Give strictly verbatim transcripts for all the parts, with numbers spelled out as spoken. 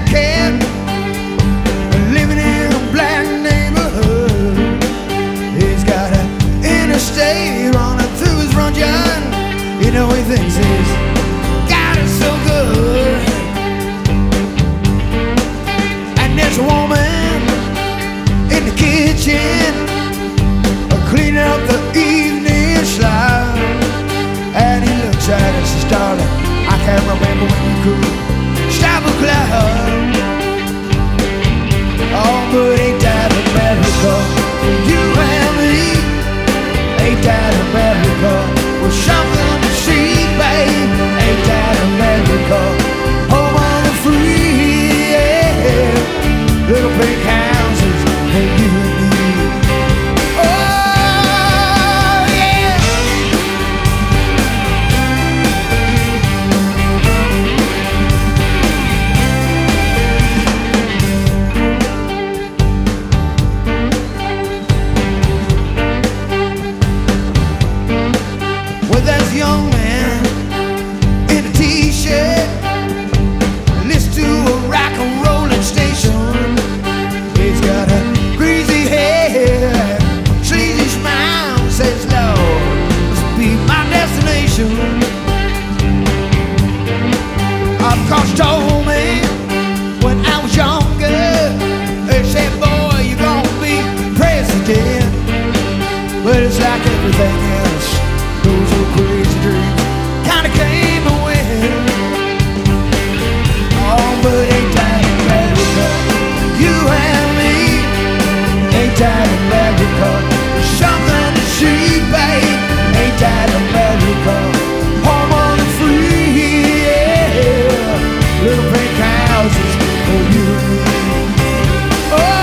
kid living in a black neighborhood. He's got an interstate running through his region. You know he thinks he's got it so good. And there's a woman in the kitchen cleaning up the evening slide. And he looks at her and says, darling, I can't remember when you could stop a cloud. Oh, but ain't that America for you and me? Ain't that America with something to see, babe? Ain't that America, home on the free, yeah. Little pink houses for you and me. There's a young man in a t-shirt, listens to a rock and rolling station. He's got a greasy head, sleazy smile, says, Lord, must be my destination. Of course, told me when I was younger, they said, boy, you're gonna be president. But it's like everything else, those old crazy dreams kinda came and went. Oh, but ain't that America, you and me? Ain't that America, there's something to see, babe? Ain't that America, home on the free, yeah. Little pink houses for you and me. Oh,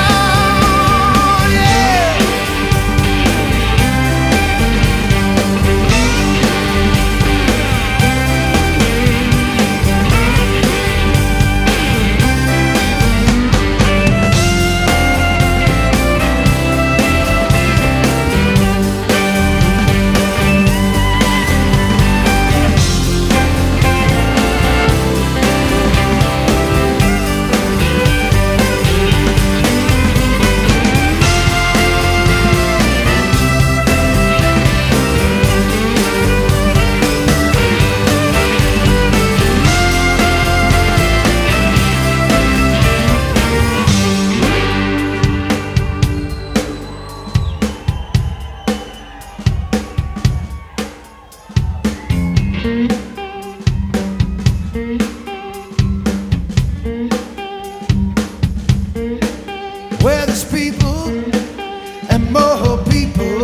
where there's people and more people,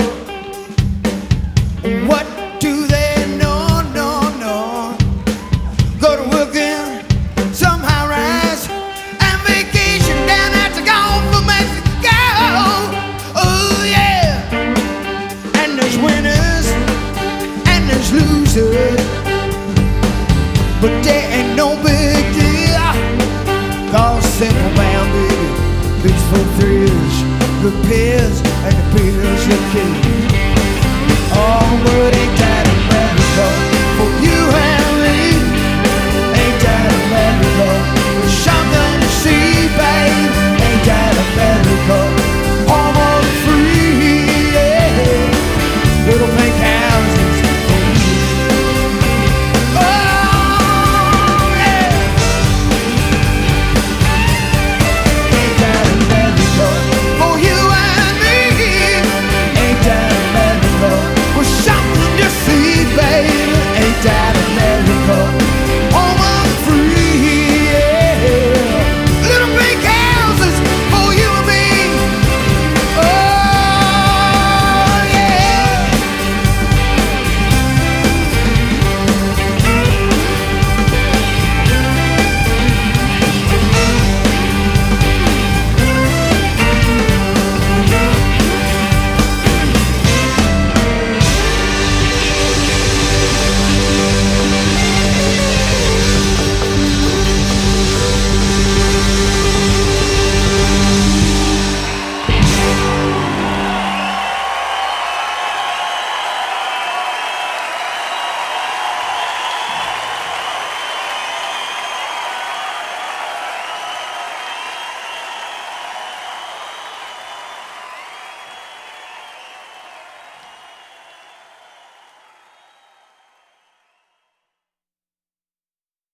what do they know? No, no. Go to work in some high rise and vacation down at the Gulf of Mexico. Oh yeah. And there's winners and there's losers, but there ain't no big deal, 'cause simple man, baby, peaceful thrills, good pills, and the pills you keep.